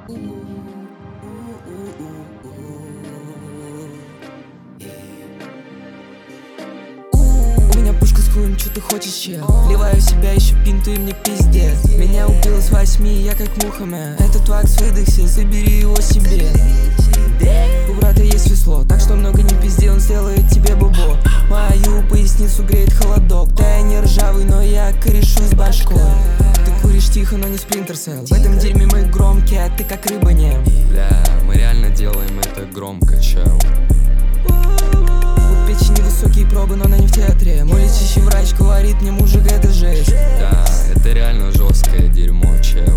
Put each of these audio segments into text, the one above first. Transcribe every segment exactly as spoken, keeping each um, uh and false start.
У меня пушка с хуем, что ты хочешь, чел? Вливаю в себя еще пинту и мне пиздец. Меня убило с восьми, я как Мухаммед. Этот вакс выдохся, забери его себе. У брата есть весло, так что много не пизди, он сделает тебе бобо. Мою поясницу греет холодок. Да я не ржавый, но я корешу с башкой. Ты куришь тихо, но не Splinter Cell. В этом дерьме мы громкие, а ты как рыба не. Бля, мы реально делаем это громко, чел. У печени высокие пробы, но она не в театре. Мой лечащий врач говорит мне, мужик, это жесть. Да, это реально жесткое дерьмо, чел.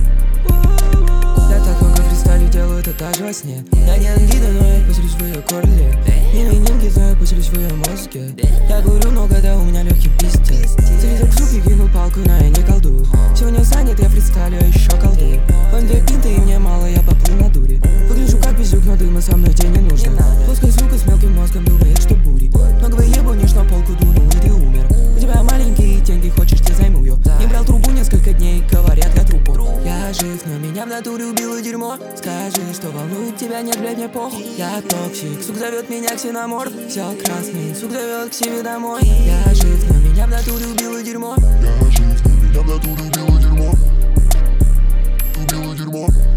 Я так много фристайлю, делаю это даже во сне. Я не ангина, но я поселюсь в ее горле. Не мининги, но я поселюсь в ее мозге. Я говорю много, да у меня легкий пиздец. Залезал к суке, кинул палку, но я не колдую. Сегодня занят, я фристайлю, а еще колдую. Вон две пинты и мне мало, я поплыл на дуре. Выгляжу как безюк, но дыма со мной тебе не нужно. Плоская сука с мелким мозгом думает, что бури. Много выебунишь, на полку дунул и ты умер. У тебя маленькие деньги, хочешь, тебе займу ее. Не брал трубу несколько дней, говорят, я трупу. Я жив, но меня в натуре убило дерьмо. Скажи, что волнует тебя, нет, блядь, мне похуй. Я токсик, сук зовет меня ксеноморф. Все красный, сук зовет к себе домой. Я жив, но меня в натуре убило дерьмо. Я жив, но меня в натуре убило дерьмо. Убило дерьмо.